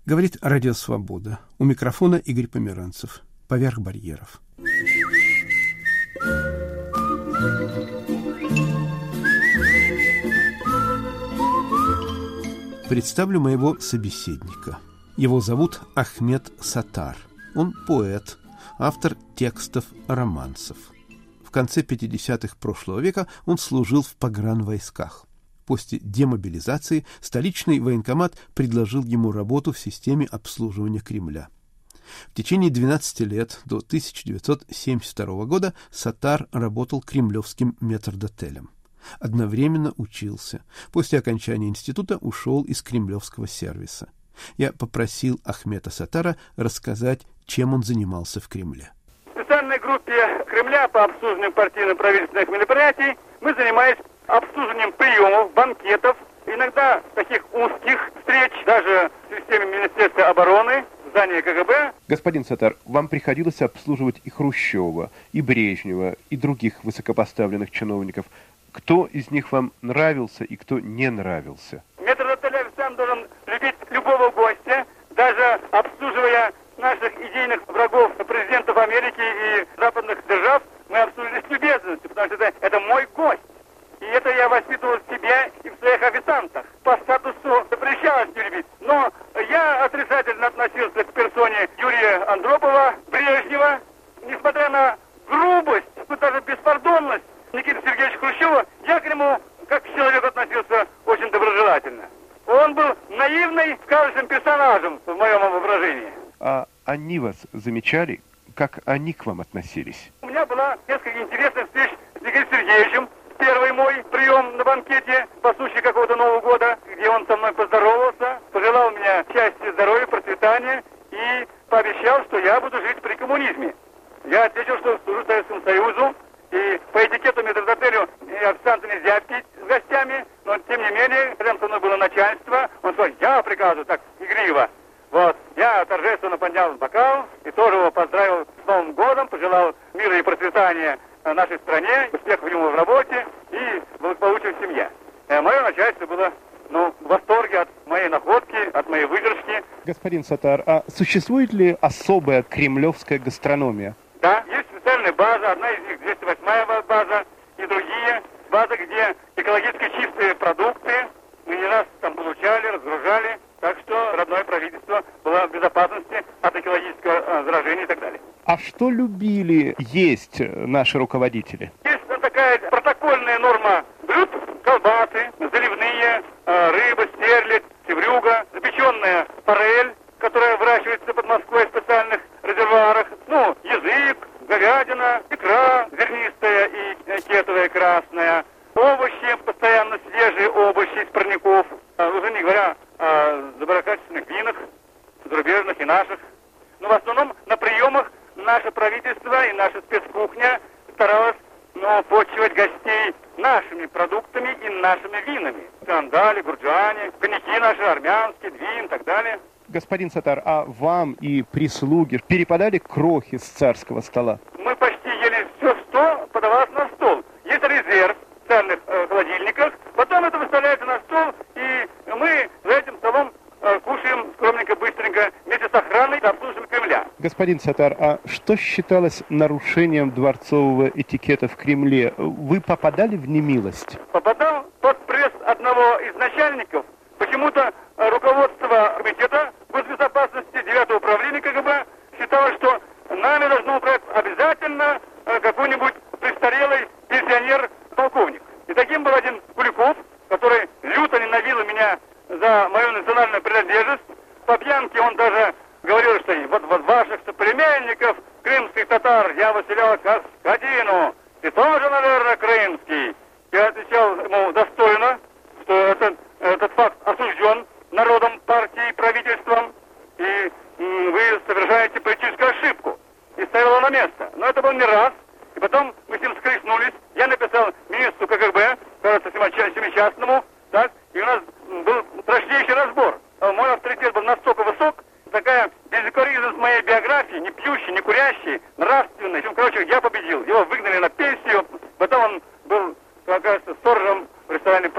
Говорит Радио Свобода. У микрофона Игорь Померанцев. Поверх барьеров. Представлю моего собеседника. Его зовут Ахмед Саттар. Он поэт, автор текстов романсов. В конце 50-х прошлого века он служил в погранвойсках. После демобилизации столичный военкомат предложил ему работу в системе обслуживания Кремля. В течение 12 лет до 1972 года Саттар работал кремлевским метрдотелем. Одновременно учился. После окончания института ушел из кремлевского сервиса. Я попросил Ахмеда Саттара рассказать, чем он занимался в Кремле. В специальной группе Кремля по обслуживанию партийно-правительственных мероприятий мы занимались обслуживанием приемов, банкетов, иногда таких узких встреч, даже в системе Министерства обороны, в здании КГБ. Господин Саттар, вам приходилось обслуживать и Хрущева, и Брежнева, и других высокопоставленных чиновников. Кто из них вам нравился и кто не нравился? Метрдотель официант должен любить любого гостя, даже обслуживая наших идейных врагов, президентов Америки и западных держав, мы обслужили с любезностью, потому что это мой гость. И это я воспитывал в себе и в своих официантах. По статусу запрещалось не любить. Но я отрицательно относился к персоне Юрия Андропова, Брежнева. Несмотря на грубость, даже беспардонность Никиты Сергеевича Хрущева, я к нему как к человеку относился очень доброжелательно. Он был наивный, сказочным персонажем в моем воображении. А они вас замечали? Как они к вам относились? У меня была несколько интересных встреч с Никитой Сергеевичем. Первый мой прием на банкете по случаю какого-то Нового года, где он со мной поздоровался, пожелал мне счастья, здоровья, процветания и пообещал, что я буду жить при коммунизме. Я ответил, что служу Советскому Союзу, и по этикету метрдотелю официанту нельзя пить с гостями, но тем не менее, рядом со мной было начальство, он сказал, я приказываю, так игриво. Вот, я торжественно поднял бокал и тоже его поздравил с Новым годом, пожелал мира и процветания нашей стране, успехов ему в работе и благополучия в семье. Мое начальство было, в восторге от моей находки, от моей выдержки. Господин Саттар, а существует ли особая кремлевская гастрономия? Да, есть специальная база, одна из них 208-я база и другие. База, где экологически чистые продукты. Мы не раз там получали, разгружали. Так что родное правительство было в безопасности от экологического заражения и так далее. А что любили есть наши руководители? Есть такая протокольная норма блюд: колбасы, заливные, рыба, стерлядь, севрюга, запеченная форель, которая выращивается под Москвой в специальных резервуарах, язык, говядина, икра зернистая и кетовая красная, овощи, постоянно свежие овощи из парников, уже не говоря о доброкачественных винах, зарубежных и наших. Но в основном на приемах наше правительство и наша спецкухня старалась почивать гостей нашими продуктами и нашими винами. Кандали, гурджани, коньяки наши, армянские, двин и так далее. Господин Саттар, а вам и прислуге перепадали крохи с царского стола? Мы почти ели все, что подавалось на стол. Есть резерв в специальных холодильниках, потом это выставляется на стол, и мы за этим столом кушаем скромненько, быстренько, вместе с охраной и обслуживаем Кремля. Господин Саттар, а что считалось нарушением дворцового этикета в Кремле? Вы попадали в немилость? Попадал под пресс одного из начальников. Почему-то руководство комитета госбезопасности 9-го управления КГБ считало, что нами должно управлять обязательно какой-нибудь престарелый пенсионер-полковник. И таким был один Куликов, который люто ненавидел меня за мою национальную принадлежность. По пьянке он даже говорил, что вот ваших соплеменников, крымских татар, я выселял как скотину. Ты тоже, наверное, крымский. Я отвечал ему достойно, что этот факт осужден народом, партией, правительством, и вы совершаете политическую ошибку. И ставил его на место. Но это был не раз. И потом мы с ним скрестнулись. Я написал министру КГБ, кажется, семичастному, так, и у нас был страшнейший разбор. Мой авторитет был настолько высок, такая безукоризненность моей биографии, не пьющий, не курящий, нравственный. Я победил. Его выгнали на пенсию. Потом он был, кажется, сторожем в ресторане «Прага».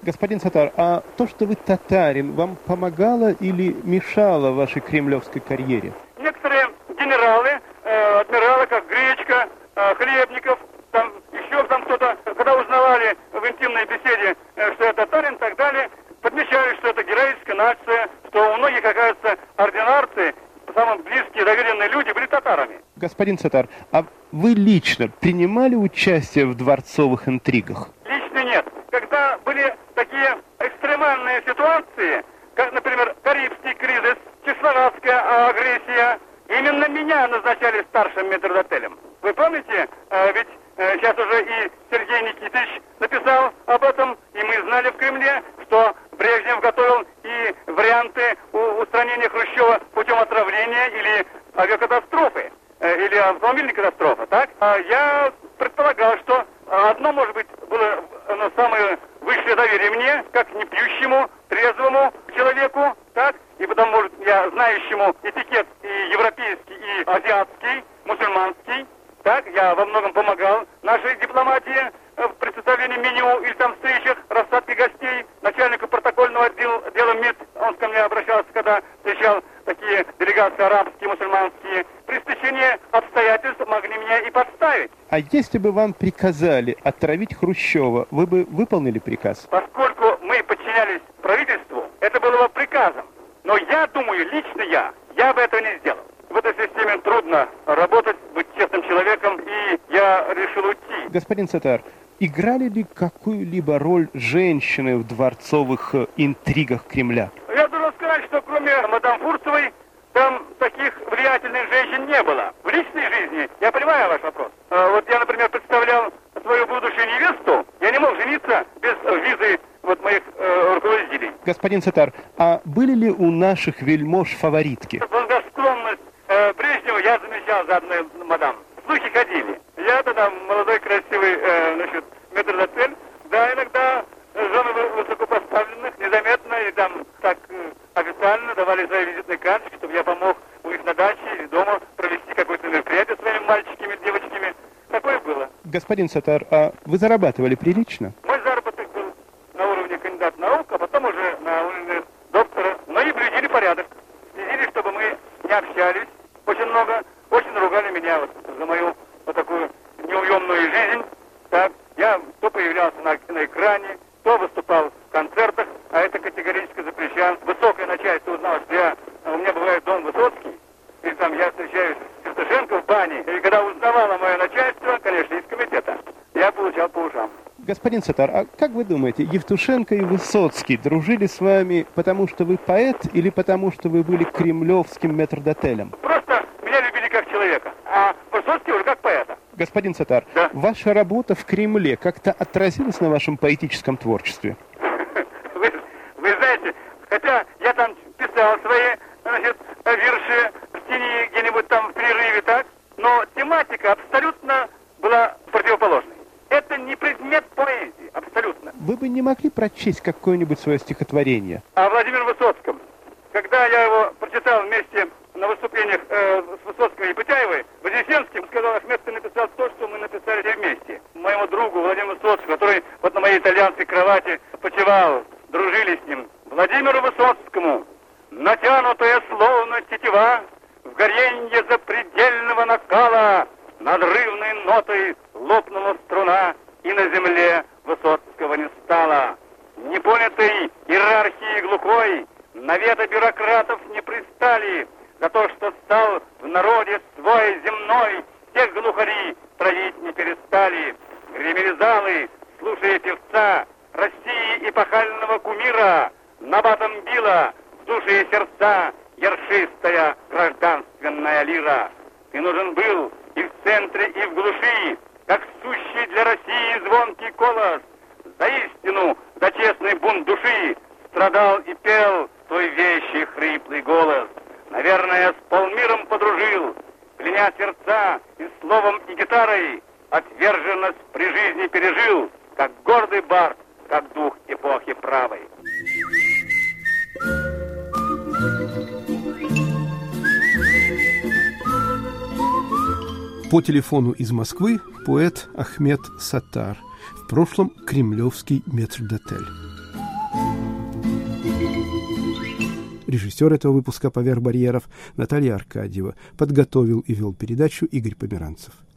Господин Саттар, а то, что вы татарин, вам помогало или мешало вашей кремлевской карьере? Некоторые генералы, адмиралы, как Гречка, Хлебников, там еще там кто-то, когда узнавали в интимной беседе, что я татарин и так далее, подмечали, что это героическая нация, что у многих, оказывается, ординарцы, самые близкие, доверенные люди были татарами. Господин Саттар, а вы лично принимали участие в дворцовых интригах? Лично нет. Когда были такие экстремальные ситуации, как, например, Карибский кризис, чехословацкая агрессия, именно меня назначали старшим метрдотелем. Вы помните, ведь сейчас уже и Сергей Никитич написал об этом, и мы знали в Кремле, что Брежнев готовил и варианты устранения Хрущева путем отравления или авиакатастрофы, или автомобильной катастрофы, так? Я предполагал, что одно, может быть, было самое высшее доверие мне, как не пьющему, трезвому человеку, так? И потом, может, я знающему этикет и европейский, и азиатский, мусульманский, так? Я во многом помогал нашей дипломатии в представлении меню или там встречах, рассадке гостей, начальнику протокольного отдела МИД, он ко мне обращался, когда встречал такие делегации арабские, мусульманские. При стечении обстоятельств могли меня и подставить. А если бы вам приказали отравить Хрущева, вы бы выполнили приказ? Поскольку мы подчинялись правительству, это было бы приказом. Но я думаю, лично я бы этого не сделал. В этой системе трудно работать, быть честным человеком, и я решил уйти. Господин Саттар, играли ли какую-либо роль женщины в дворцовых интригах Кремля? Я должен сказать, что кроме мадам Фурцевой, там таких влиятельных женщин не было. В личной жизни, я понимаю ваш вопрос. Вот я, например, представлял свою будущую невесту, я не мог жениться без визы моих руководителей. Господин Саттар, а были ли у наших вельмож фаворитки? Благосклонность Брежнева я замечал за одной мадам. Слухи ходили. Я тогда молодой, красивый, метрдотель, да, иногда жены высокопоставленных незаметно и там так официально давали свои визитные карточки, чтобы я помог у них на даче или дома провести какое-то мероприятие своими мальчиками, девочками. Такое было. Господин Саттар, а вы зарабатывали прилично? Мой заработок был на уровне кандидата наук, а потом уже на уровне доктора. Но и блюдили порядок. Следили, чтобы мы не общались очень много. Очень ругали меня за мою такую неуемную жизнь. Так, я то появлялся на экране, то выступал в концертах, а это категорически запрещено. Высокое начальство узнало, что у меня бывает дом Высоцкий, или там я встречаюсь с Евтушенко в бане. И когда узнавало мое начальство, конечно, из комитета, я получал по ушам. Господин Саттар, а как вы думаете, Евтушенко и Высоцкий дружили с вами потому, что вы поэт, или потому, что вы были кремлевским метрдотелем? Просто меня любили как человека, а Высоцкий уже как поэта. Господин Саттар, да? Ваша работа в Кремле как-то отразилась на вашем поэтическом творчестве? Вы знаете, хотя я там писал свои, вирши в тени где-нибудь там в перерыве, так, но тематика абсолютно была противоположной. Это не предмет поэзии, абсолютно. Вы бы не могли прочесть какое-нибудь свое стихотворение? О Владимире Высоцком. Когда я его прочитал вместе на выступлениях с Высоцкой и Путяевой, Вознесенский сказал: Ахмед, ты написал то, что мы написали все вместе. Моему другу Владимиру Высоцкому, который вот на моей итальянской кровати почивал, дружили с ним. Владимиру Высоцкому, натянутая словно тетива, в горенье запредельного накала, надрывной нотой лопнула струна, и на земле Высоцкого не стало. Непонятой иерархии глухой наветы бюрократов не пристали, за то, что стал в народе свой земной, тех глухари травить не перестали. Гремели залы, слушая певца России эпохального кумира, набатом била в души и сердца ершистая гражданственная лира. Ты нужен был и в центре, и в глуши, как сущий для России звонкий колос. За истину, за честный бунт души страдал и пел твой вещий хриплый голос. Наверное, с полмиром подружил, кляня сердца и словом, и гитарой, отверженность при жизни пережил, как гордый бард, как дух эпохи правой. По телефону из Москвы поэт Ахмед Саттар, в прошлом кремлевский метрдотель. Режиссер этого выпуска «Поверх барьеров» Наталья Аркадьева. Подготовил и вел передачу Игорь Померанцев.